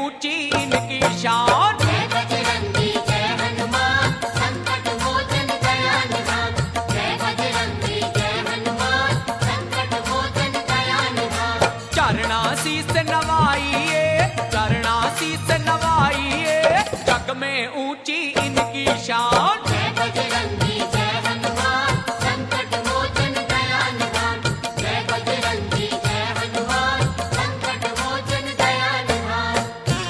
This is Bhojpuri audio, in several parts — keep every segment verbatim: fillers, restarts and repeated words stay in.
ऊंची इनकी शान। जय बजरंगी जय हनुमान संकट मोचन दया निधान। जय बजरंगी जय हनुमान संकट मोचन दया निधान। चरणासीस नवाइए चरणासीस नवाइए जग में ऊंची इनकी शान। जय बजरंगी जय हनुमान संकट मोचन दया निधान। जय बजरंगी जय हनुमान संकट मोचन दया निधान।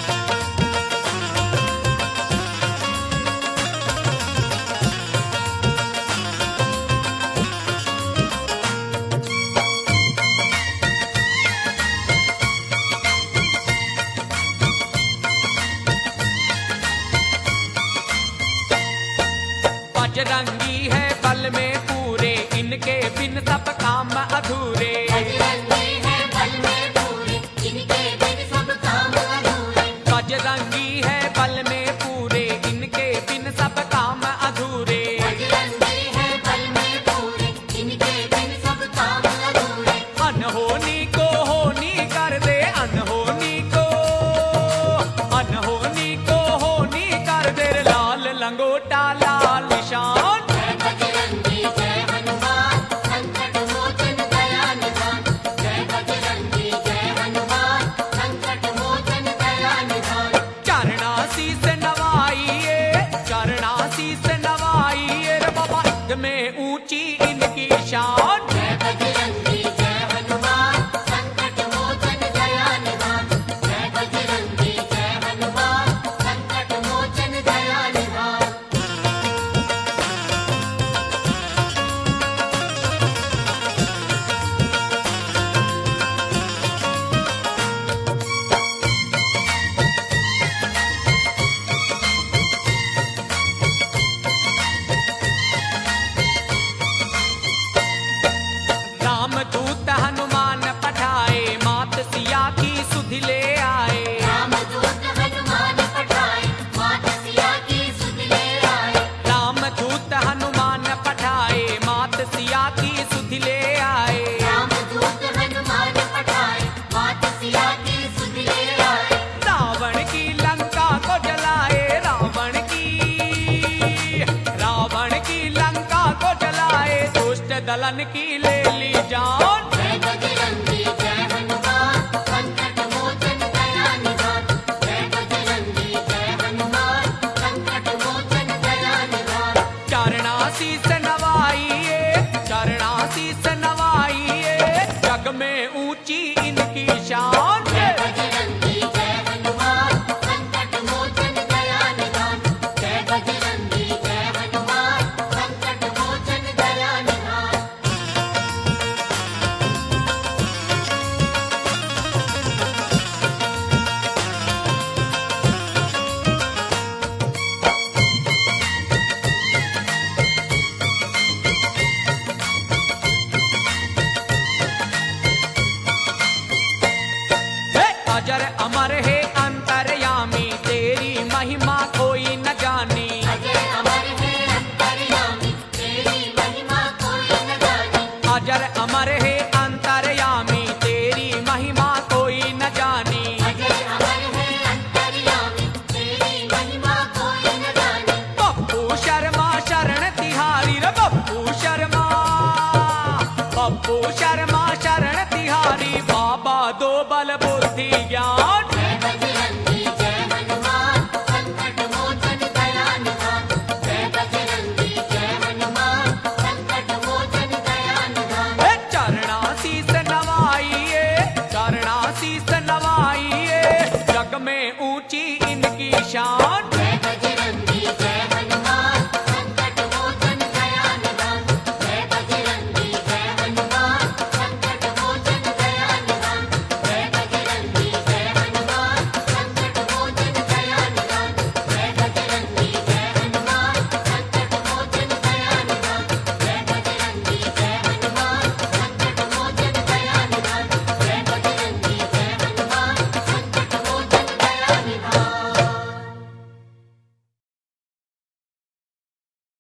बजरंगी है बल में पूरे इनके बिन सब काम अधूरे। बजरंगी है बल में पूरे इनके बिन सब काम अधूरे। बजरंगी है बल में पूरे इनके बिन सब काम अधूरे। बजरंगी है बल में पूरे इनके बिन सब काम अधूरे। अनहोनी को होनी कर दे अनहोनी को अनहोनी को होनी कर दे लाल लंगोटा लाल निशान। जय बजरंगी जय हनुमान संकट मोचन दया निधान। जय बजरंगी जय हनुमान संकट मोचन दया निधान। चरणासीस नवाइए चरणासीस नवाइए रे बाबा में ऊंची इनकी शान। जय बजरंगी जय हनुमान संकट मोचन दया निधान। जय बजरंगी जय हनुमान संकट मोचन दया निधान। रामदूत हनुमान पठाए मात सिया की सुध ले आए। रामदूत हनुमान पठाए मात सिया की सुध ले आए। रामदूत हनुमान पठाए मात सिया की सुध ले आए। रामदूत हनुमान पठाए मात सिया की सुध ले आए। रावण की लंका को जलाए रावण की रावण की लंका को जलाए दुष्ट दलन की ले ली जान। जय बजरंगी जय हनुमान संकट मोचन दया निधान। जय बजरंगी जय हनुमान संकट मोचन दया निधान। चरणासीस नवाइए चरणासीस नवाइए जग में ऊंची इनकी शान। जय बजरंगी जय हनुमान संकट मोचन दया निधान। जय बजरंगी जय हनुमान संकट मोचन दया निधान। हे अजर अमर है अंतर्यामी तेरी महिमा कोई न जानी। अजय अमर है अंतर्यामी तेरी महिमा कोई न जानी। अजर अमर है अंतर्यामी तेरी महिमा कोई न जानी। अजय अमर है अंतर्यामी तेरी महिमा कोई न जानी। पप्पू शर्मा शरण तिहारी रे पप्पू शर्मा पप्पू शर्मा शरण तिहारी बाबा दो बल बुद्धि ज्ञान।